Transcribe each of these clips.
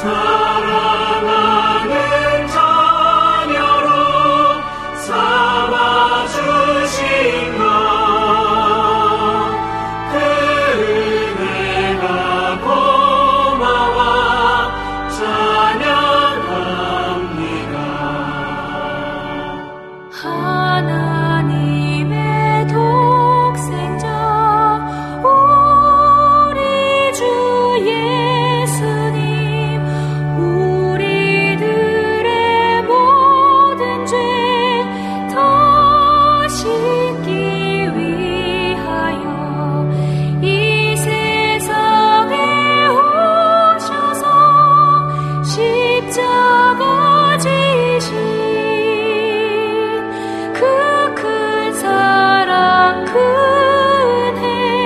사랑하는 자녀로 삼아주신 것 그 은혜가 고마워 찬양합니다. 하나님의 독생자 우리 주 예수님, 우리들의 모든 죄 다 씻기 위하여 이 세상에 오셔서 십자가 지신 그 큰 사랑 그 은혜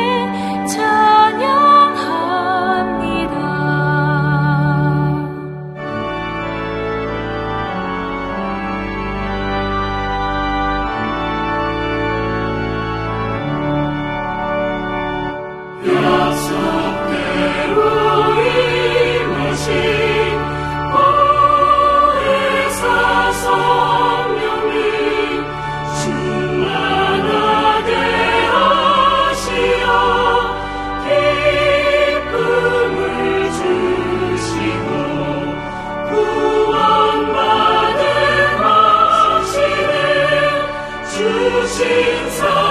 찬양합니다. 약속대로 임하신 보혜사 성령님 충만하게 하시어 기쁨을 주시고 구원받음 하시네 주신